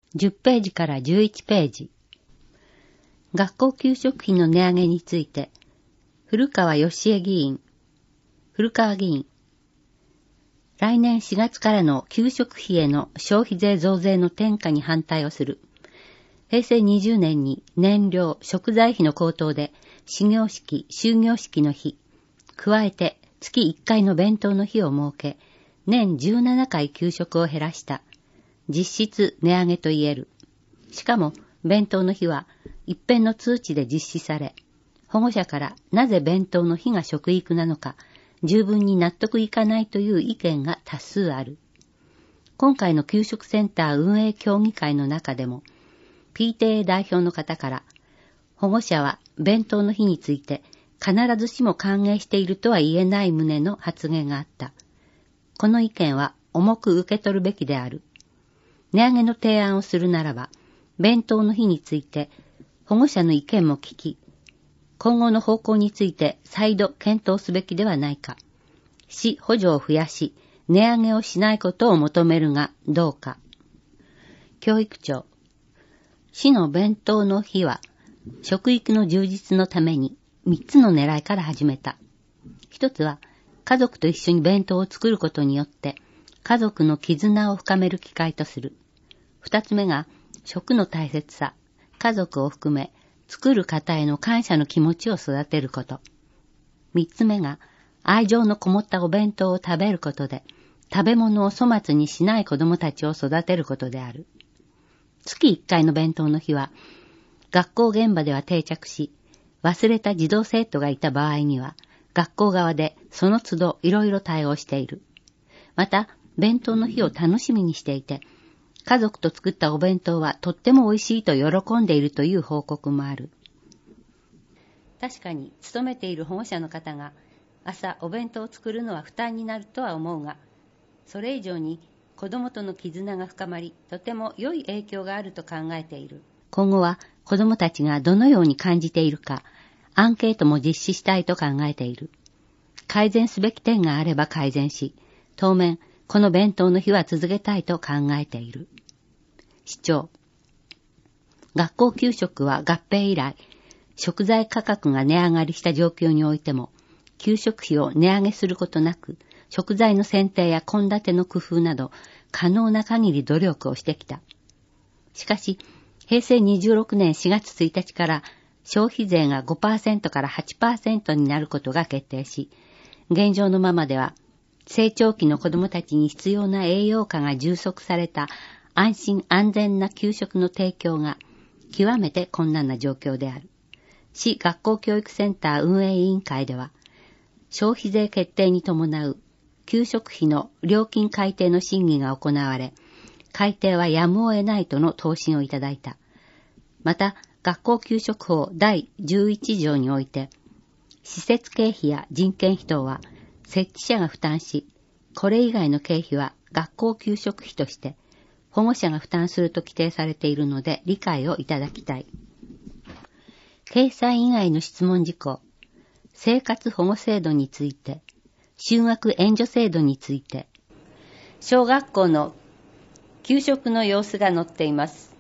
10ページから11ページ。学校給食費の値上げについて、古川義恵議員。古川議員。来年4月からの給食費への消費税増税の転嫁に反対をする。平成20年に燃料、食材費の高騰で始業式、終業式の日、加えて月1回の弁当の日を設け、年17回給食を減らした。実質値上げと言える。しかも弁当の日は一遍の通知で実施され、保護者からなぜ弁当の日が食育なのか十分に納得いかないという意見が多数ある。今回の給食センター運営協議会の中でも、PTA 代表の方から、保護者は弁当の日について必ずしも歓迎しているとは言えない旨の発言があった。この意見は重く受け取るべきである。値上げの提案をするならば、弁当の日について保護者の意見も聞き、今後の方向について再度検討すべきではないか。市補助を増やし、値上げをしないことを求めるがどうか。教育長。市の弁当の日は、食育の充実のために3つの狙いから始めた。一つは、家族と一緒に弁当を作ることによって、家族の絆を深める機会とする。二つ目が、食の大切さ、家族を含め、作る方への感謝の気持ちを育てること。三つ目が、愛情のこもったお弁当を食べることで、食べ物を粗末にしない子供たちを育てることである。月1回の弁当の日は、学校現場では定着し、忘れた児童生徒がいた場合には、学校側でその都度いろいろ対応している。また、弁当の日を楽しみにしていて、家族と作ったお弁当はとっても美味しいと喜んでいるという報告もある。確かに、勤めている保護者の方が、朝お弁当を作るのは負担になるとは思うが、それ以上に子供との絆が深まり、とても良い影響があると考えている。今後は子供たちがどのように感じているか、アンケートも実施したいと考えている。改善すべき点があれば改善し、当面、この弁当の日は続けたいと考えている。市長。学校給食は合併以来、食材価格が値上がりした状況においても、給食費を値上げすることなく、食材の選定や献立の工夫など、可能な限り努力をしてきた。しかし、平成26年4月1日から消費税が 5% から 8% になることが決定し、現状のままでは、成長期の子どもたちに必要な栄養価が充足された安心安全な給食の提供が極めて困難な状況である。市学校教育センター運営委員会では、消費税決定に伴う給食費の料金改定の審議が行われ、改定はやむを得ないとの答申をいただいた。また、学校給食法第11条において、施設経費や人件費等は設置者が負担し、これ以外の経費は学校給食費として保護者が負担すると規定されているので理解をいただきたい。掲載以外の質問事項、生活保護制度について、就学援助制度について、小学校の給食の様子が載っています。